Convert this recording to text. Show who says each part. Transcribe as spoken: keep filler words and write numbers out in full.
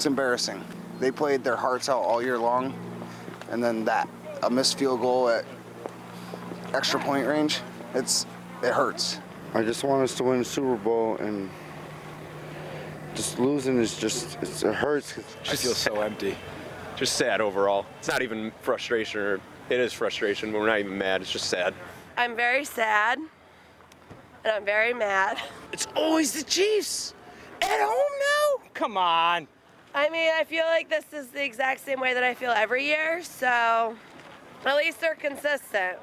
Speaker 1: It's embarrassing. They played their hearts out all year long, and then that, a missed field goal at extra point range, it's it hurts.
Speaker 2: I just want us to win the Super Bowl, and just losing is just, it's, it hurts. It's
Speaker 3: I feel so empty. Just sad overall. It's not even frustration, or it is frustration, but we're not even mad. It's just sad.
Speaker 4: I'm very sad, and I'm very mad.
Speaker 5: It's always the Chiefs. At home now? Come on.
Speaker 4: I mean, I feel like this is the exact same way that I feel every year, so at least they're consistent.